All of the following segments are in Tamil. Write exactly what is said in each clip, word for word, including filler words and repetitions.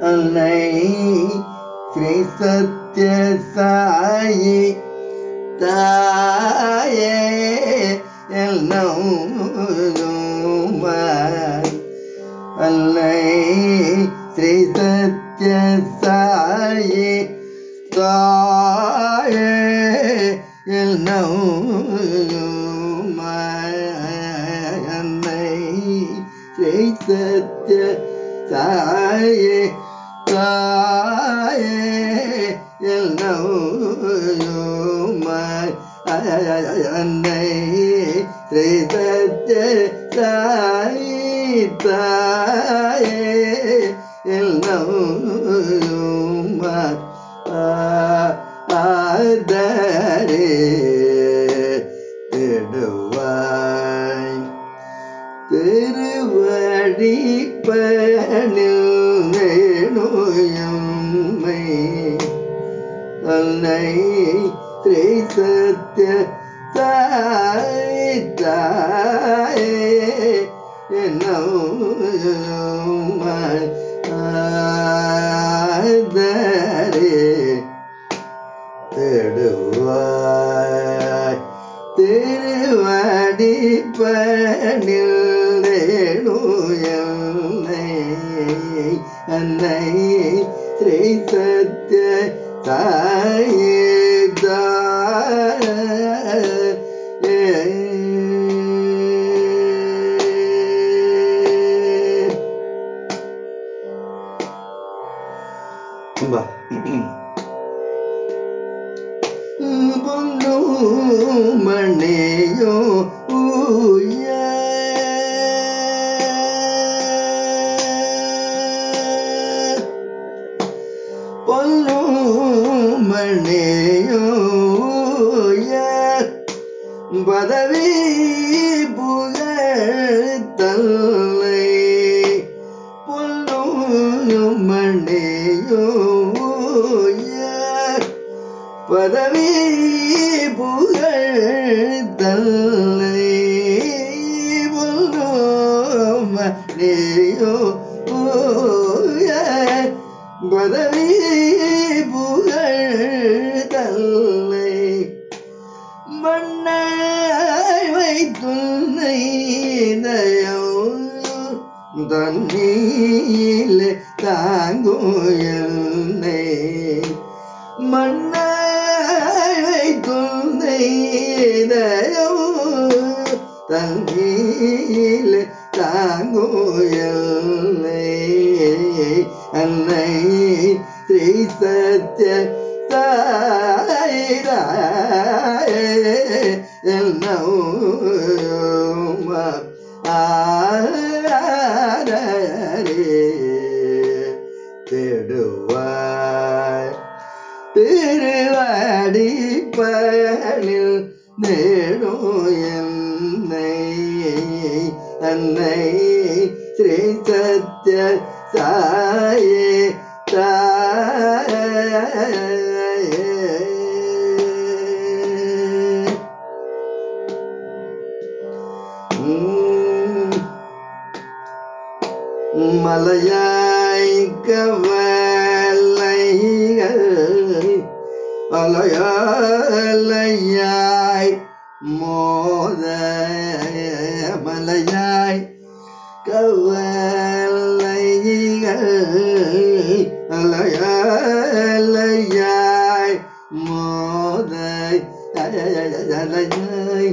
அன்னை ஸ்ரீ சத்ய சாயி தாயே என்னுமாய். அன்னை ஸ்ரீ சத்ய சாயி தாயே என்னுமாய். அன்னை ஸ்ரீ சத்ய சாயி தாயே என்னுமாய். அன்னை ஸ்ரீ சத்ய சாயி தாயே என்னுமாய். ஆதரே திடுவாய் திருவடி பணில் வேணுயம்மை. அன்னை ஸ்ரீ சத்ய சாயி தாயே என்னுமாய். ஆதரே திடுவாய் திருவடி பணில் வேணுயம்மை. அன்னை ஸ்ரீ சத்ய சாயி தாயே. அம்பா பொன்னு மணியோ ஊய பொன்னு மணியோ ஊய பதவி புகழ் தன்னை. பொன்னு மணியோ ஊய பதவி புகழ் தன்னை. பொன்னு மணியோ ஊய பதவி புகழ் தன்னை. மண்ணாய் வைத்துன்னை தயம் தண்ணீலே தாங்கும் என்னை. மண்ணாய் வைத்துன்னை தயம் தண்ணீலே தாங்கும் என்னை. அன்னை ஸ்ரீ சத்ய சாயி தாயே என்னுமாய். ஆதரே திடுவாய் திருவடி பணில் வேணுயம்மை. அன்னை ஸ்ரீ சத்ய சாயி தாயே. மலையாய் கவலைகள் அலையாய் மோத. மலையாய் கவலைகள் அலையாய் மோத. அலையாய்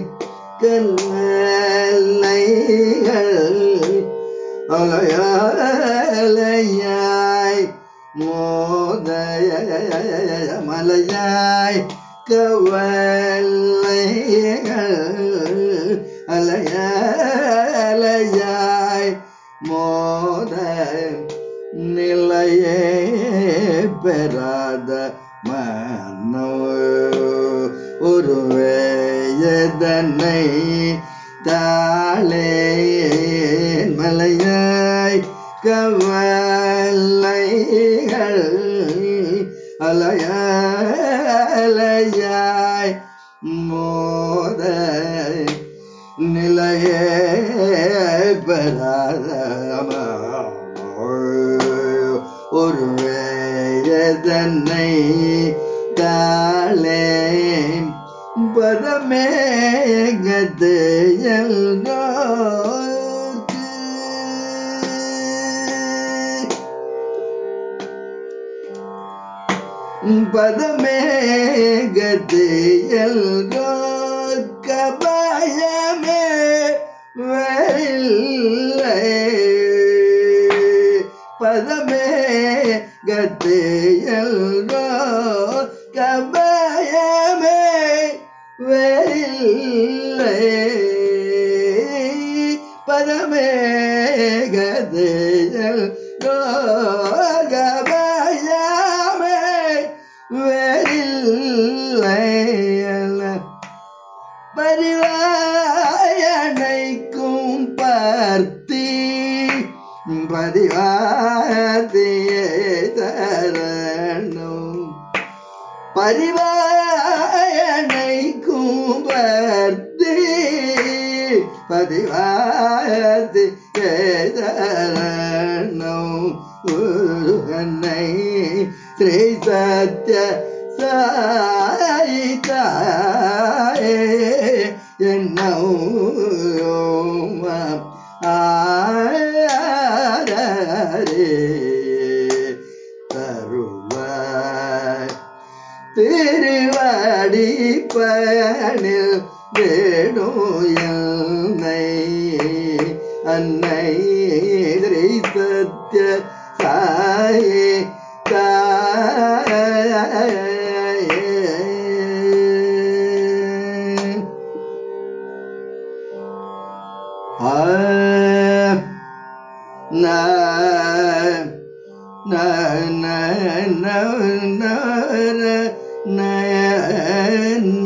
கவலைகள் அலையாய் மோத. மலையாய் கவலைகள் அலையாய் மோத. நிலையே பெறாத மனோ ஒரு வேதனை தாளே. மலையாய் கவலைகள் அலையாய் மோத. நிலையே பெறாத ஒரு வேதனை தாளே பதமே கது எல்கோர்க்கு பதமே கது எல்கோர்க்க பயமே வேறில்லை பதமே கது எல்கோர்க்க பயமே வேறில்லை பதமே கது எல்கோர்க்க பயமே வேறில்லை பரிவாயனைக்கும் பார்த்தி பதிவாதியே தரணும் பரிவாயனைக்கும் பார்த்தி பதிவாதியே தரணும் குருகனை ஸ்ரீ சத்ய சாயிதாயே என்னும் ஆரே தருவாய் திருவாடி பணில் வேணுயனை அன்னை ஸ்ரீ சத்ய சாயே தாயே ஆ நா ந ந ந ந ந